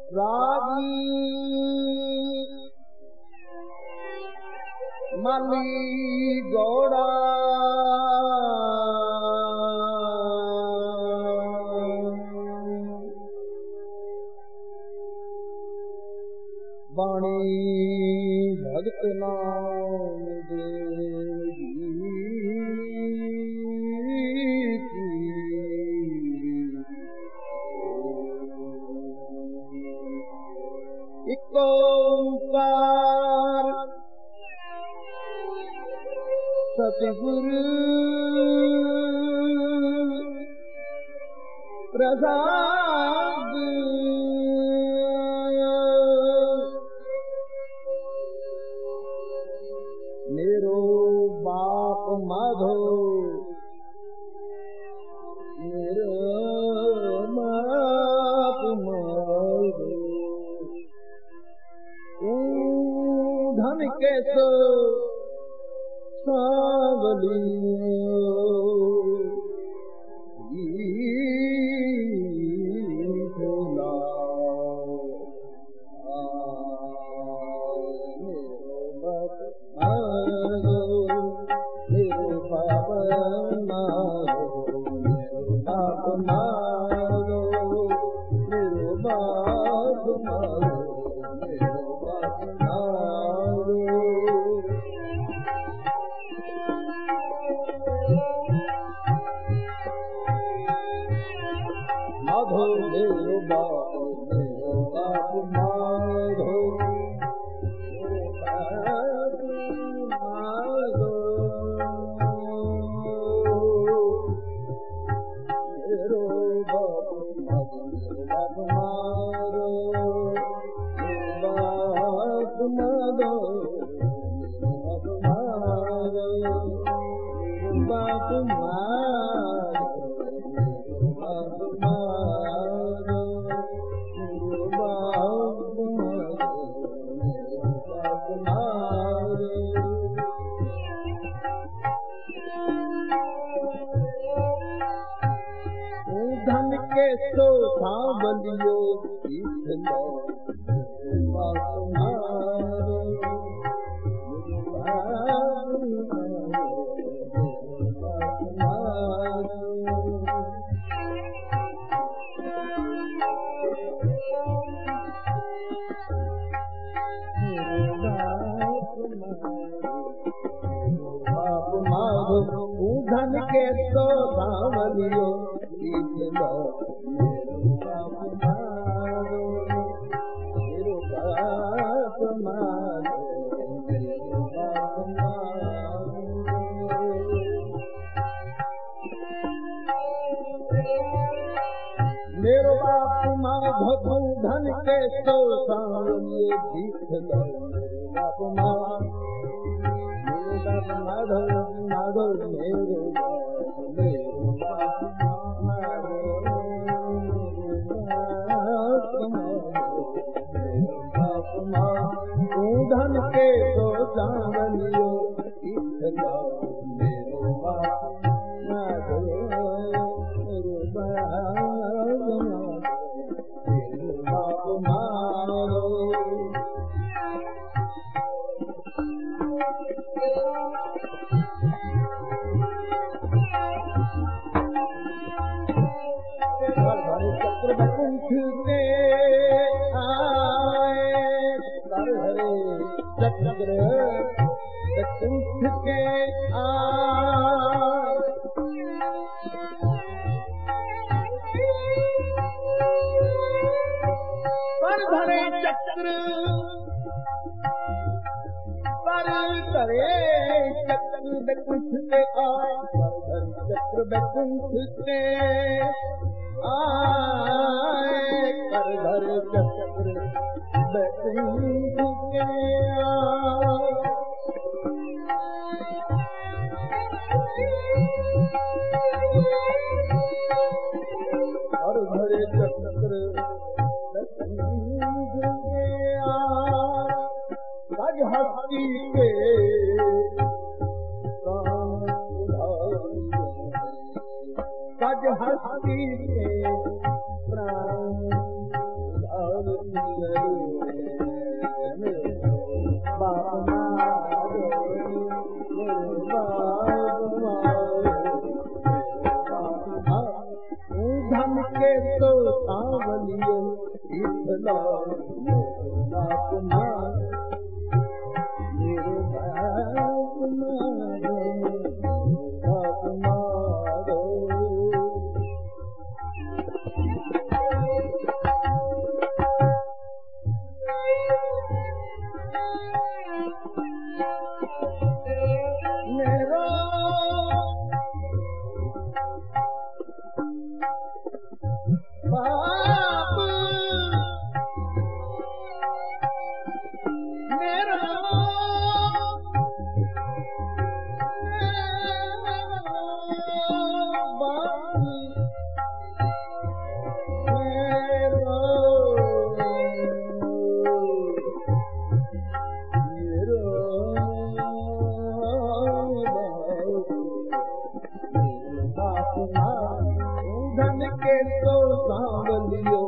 रागी माली गौड़ा वाणी भगत नाम देगी एक ओंकार सतगुरु प्रसाद मेरो बाप माधो मेरो बाप माधो धन कैसो सावली माधो मेरो बाप माधो मेरो बाप माधो धन के सो सांवलियो लो धन के तो सांवलियो लो मेरो बाप माधो धन के तो सांवलियो लो बाप माधो माधो मेरो धन के तो सांवलियो लो मेरो बाप माधो मेरो बाप माधो चक्र बकुंठ के आए कर हरे चक्र बकुंठ के आए पर धरे चक्र पर धरे चक्र बकुंठ के आए पर धरे चक्र बकुंठ के आए कर धर चक्र बकुंठ के और धरे चक्र बकुंठ के आज हस्ती के सज हस्ती के प्राण इतना बाप मारो मेरे बाप मारो मेरा बाप मेरा धन के तो सांवलियो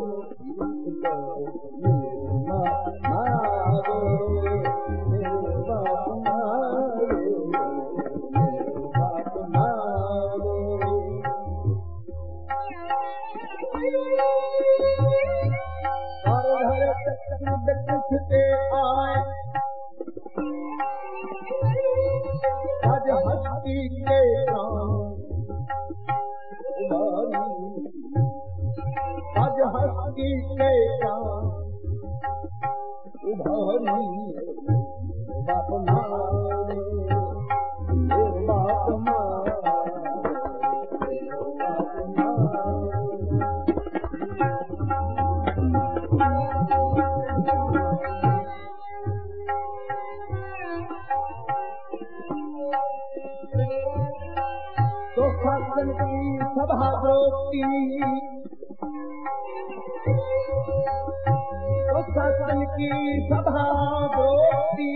मारो मेरे बाप मारो मेरे बाप मारो और हर कुछते आए आज हस्ती के प्राण आज हस्ती के प्राण उभारी बाप मारो मेरे बाप मारो तो शासन की सभा द्रोती तो शासन की सभा द्रोती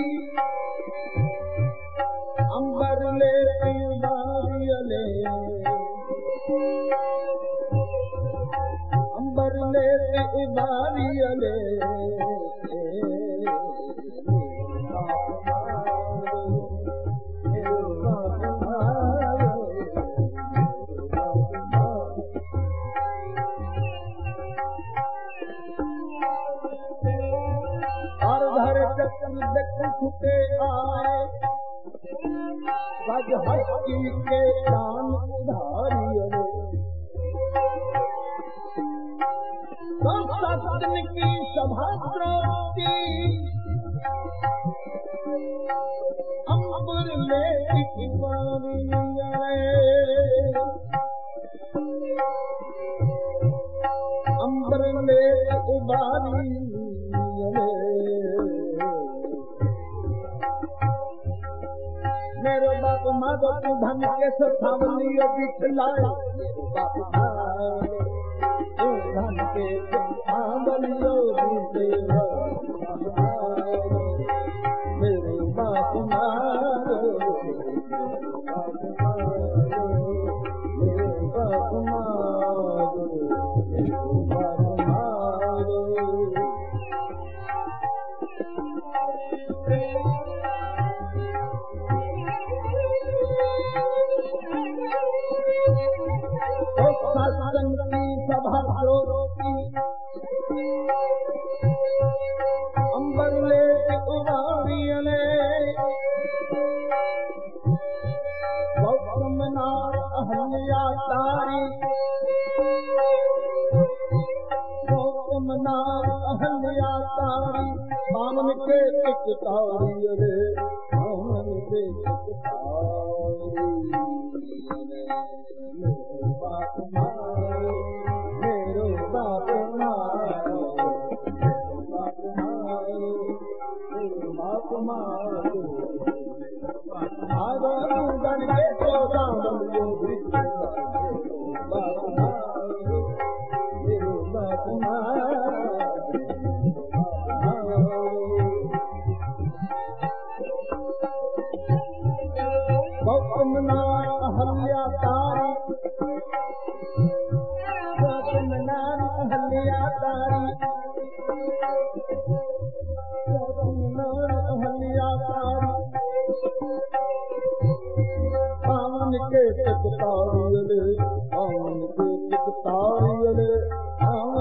अंबर ले बारियले अंबर ले बारियले छुटे आए सज हस्ती के प्राण उधारिये तो शासन की सभा द्रोती अंबर ले अंबर ले उबारी मेरे बाप माधो तू धन के सावलियो बिखलाए बाप तू धन के सावलियो बिखलाए मेरे बाप मारो मेरे बाप मारो मेरे बाप मारो शासन की सभा द्रोती अंबर ले उबारियले गौतमनाथ अहल्या तारी गौतमनाथ अहल्या तारी बामन के टिक तारियले बामन के टिक तारी बाप मारो मेरो बाप मारो मेरो बाप मारो मेरो बाप मारो आगो धन के तो सांवलियो बाप मारो मेरो बाप मारो गौतमनाथ अहल्या तारी अहल्या तारी अहल्या तारी पावन के टिक तारियले पावन के टिक तारियले पावन के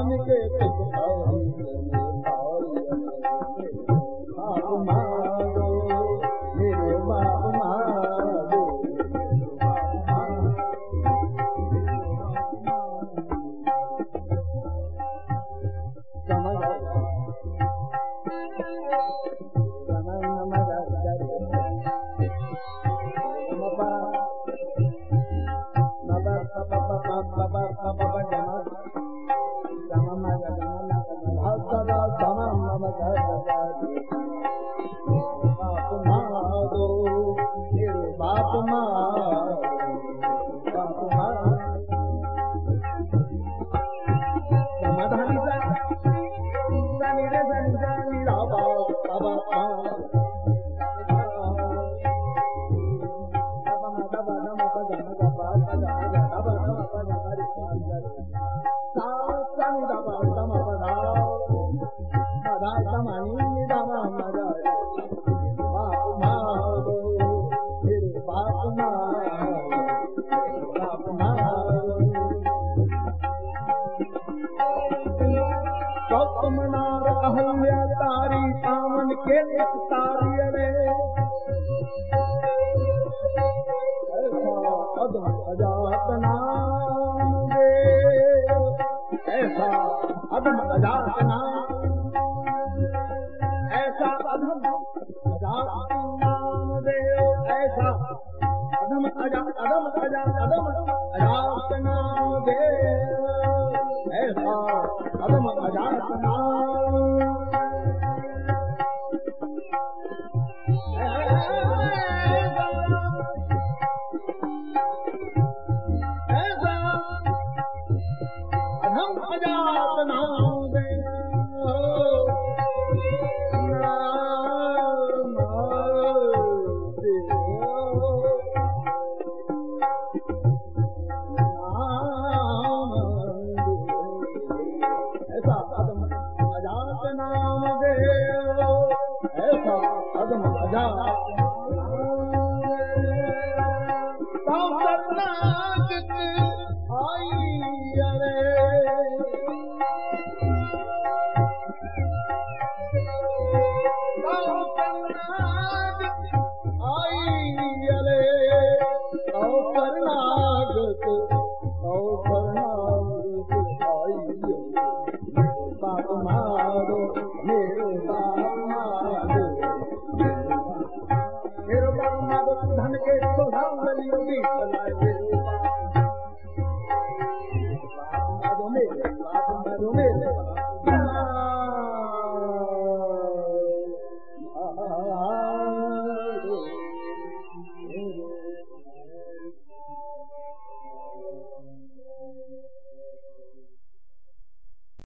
मेरे